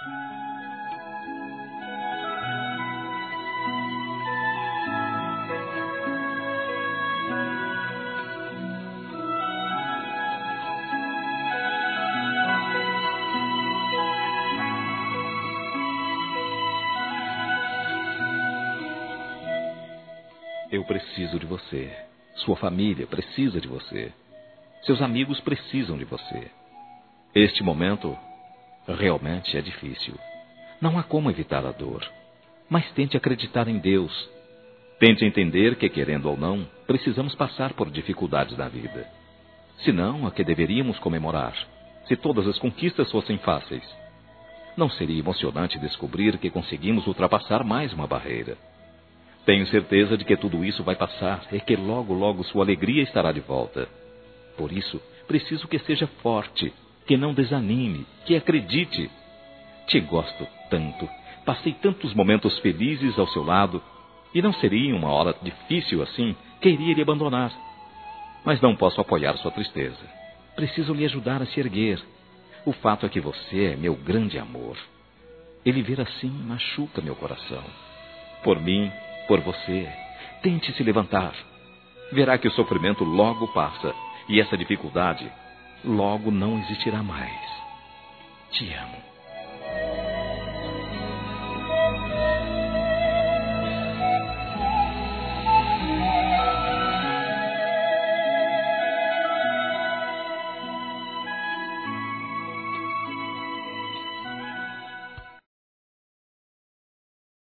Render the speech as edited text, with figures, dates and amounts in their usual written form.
Eu preciso de você. Sua família precisa de você. Seus amigos precisam de você. Este momento realmente é difícil. Não há como evitar a dor. Mas tente acreditar em Deus. Tente entender que, querendo ou não, precisamos passar por dificuldades na vida. Senão, a que deveríamos comemorar? Se todas as conquistas fossem fáceis. Não seria emocionante descobrir que conseguimos ultrapassar mais uma barreira? Tenho certeza de que tudo isso vai passar e que logo, logo sua alegria estará de volta. Por isso, preciso que seja forte, que não desanime, que acredite. Te gosto tanto, passei tantos momentos felizes ao seu lado, e não seria uma hora difícil assim que iria lhe abandonar. Mas não posso apoiar sua tristeza. Preciso lhe ajudar a se erguer. O fato é que você é meu grande amor. Ele ver assim machuca meu coração. Por mim, por você, tente se levantar. Verá que o sofrimento logo passa e essa dificuldade logo não existirá mais. Te amo.